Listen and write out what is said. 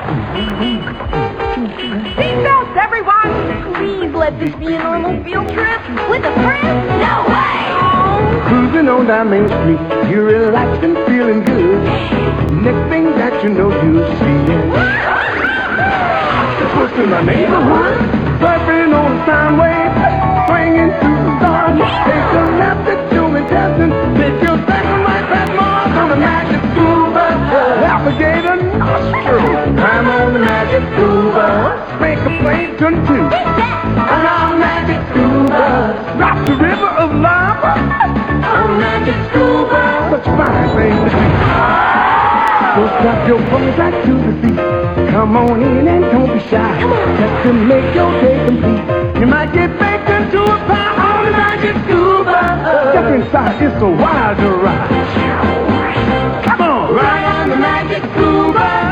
Seatbelts, everyone! Please let this be a normal field trip. With a friend? No way! Cruising on down Main Street, you're relaxed and feeling good. Next thing that you know, you'll see it. Push in my neighborhood, surfing on the sound wave, swinging through the stars. Take a left at Julie Destin, pick your second right past Mars on the magic school bus. Alligator nostril, climb on the magic school bus. Make a plane turn two, around magic school bus. Drop the river of love on the magic school bus. Such fine things to see. So strap your bones back to the seat. Come on in and don't be shy. Just to make your day complete. You might get baked into a pie on the magic school bus. Step inside, it's a wild ride. Come on, ride on the magic school bus.